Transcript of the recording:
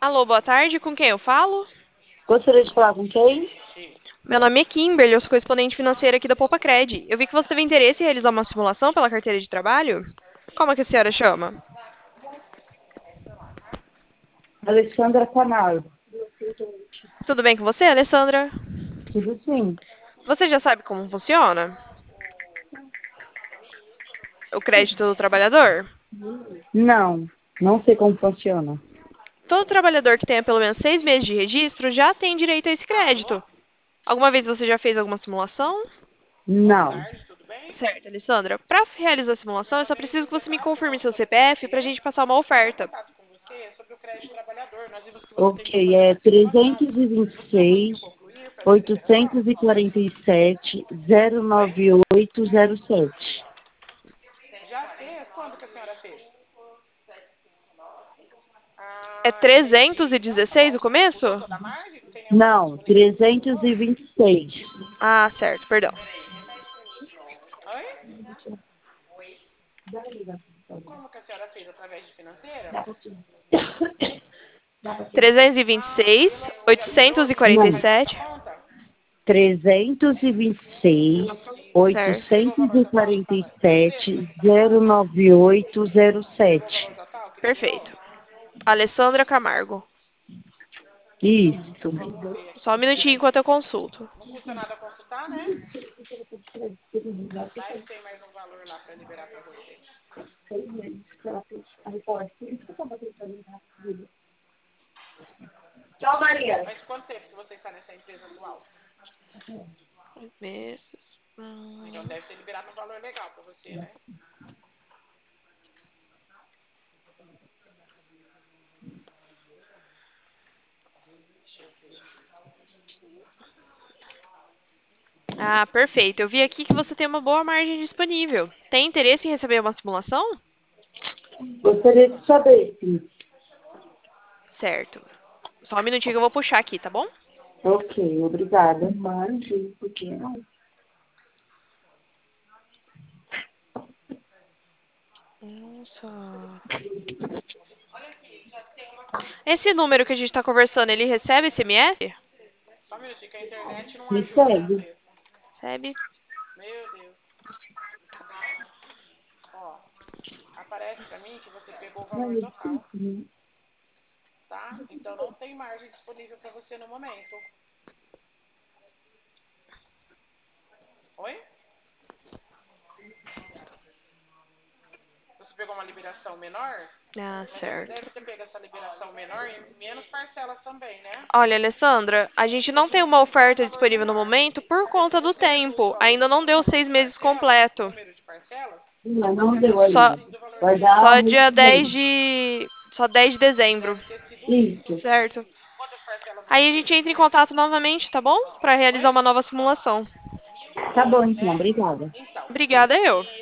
Alô, boa tarde. Com quem eu falo? Gostaria de falar com quem? Meu nome é Kimberly, eu sou correspondente financeira aqui da Poupa-Cred. Eu vi que você teve interesse em realizar uma simulação pela carteira de trabalho. Como é que a senhora chama? Alexandra Camargo. Tudo bem com você, Alessandra? Tudo sim. Você já sabe como funciona o crédito do trabalhador? Não, não sei como funciona. Todo trabalhador que tenha pelo menos 6 meses de registro já tem direito a esse crédito. Alguma vez você já fez alguma simulação? Não. Certo, Alessandra. Para realizar a simulação, eu só preciso que você me confirme seu CPF para a gente passar uma oferta. Ok, é 326, 847, 09807. É 316 o começo? Não, 326. Ah, certo, perdão. 326, Não, 847. 326, Certo. 847, 09807. Perfeito. Alessandra Camargo. Isso. Só um minutinho enquanto eu consulto. Tchau, Maria. Meses. Ah, perfeito. Eu vi aqui que você tem uma boa margem disponível. Tem interesse em receber uma simulação? Gostaria de saber, sim. Certo. Só um minutinho que eu vou puxar aqui, tá bom? Ok, obrigada. Mande, por que não? Nossa. Esse número que a gente está conversando, ele recebe SMS? Me segue. Recebe. Ah, certo. Olha, Alessandra, a gente não tem uma oferta disponível no momento por conta do tempo. Ainda não deu 6 meses completo. Não, não deu Só, ainda. Vai dar só mês dia que 10 vem. de, só 10 de dezembro, Isso. certo? Aí a gente entra em contato novamente, tá bom? Para realizar uma nova simulação. Tá bom, então. Obrigada. Obrigada, eu.